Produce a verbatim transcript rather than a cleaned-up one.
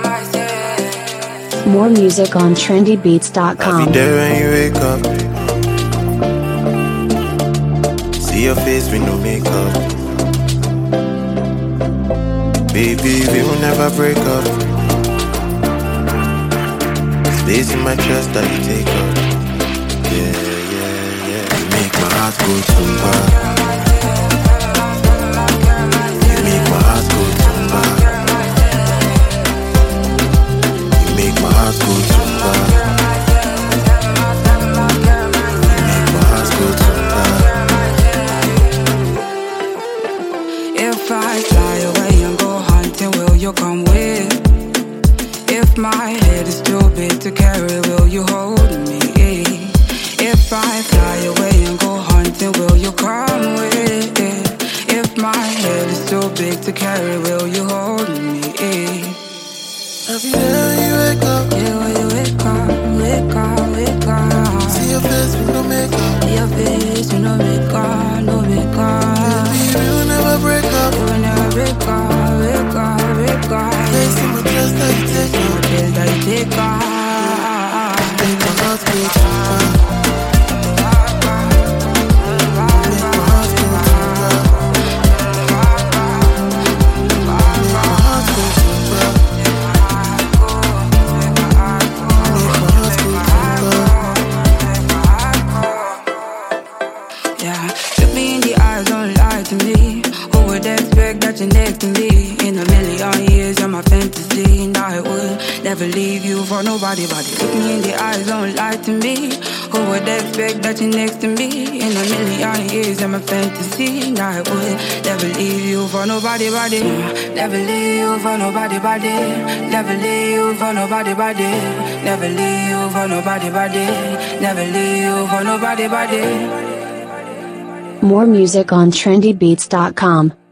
More music on trendy beats dot com. I'll be there when you wake up. See your face with no makeup. Baby, we will never break up. Space in my chest that you take up. Yeah, yeah, yeah. You make my heart go tumba. You make my heart go tumba. You make my heart go tumba. You make my heart go tumba. If I fly away and go hunting, will you come with? If my head is too big to carry, will you hold me? If I fly away and go hunting, will you come with? If my head is too big to carry, will you hold me? Every day when you wake up, Yeah, when you wake up, wake up, wake up. see your face with no makeup. Your face, you know, wake up, no wake up. Baby, we will never break up. You will never wake up, wake up, wake up. Place in my chest that you take up. Till that you take off. Make my heart go tumba. Make my heart go tumba. Make my heart go tumba. Make my heart go tumba. Yeah, look me in the eyes, don't lie to me. Who would expect that you're next to me? In a million years, you're my fantasy, and I would never leave you for nobody. But look me in the eyes, don't lie to me. Who would expect that you're next to me? In a million years, you're my fantasy, and I would never leave you for nobody. Body, never leave you for nobody. Body, never leave you for nobody. Body, never leave you for nobody. Body, never leave you for nobody. Body. More music on trendy beats dot com.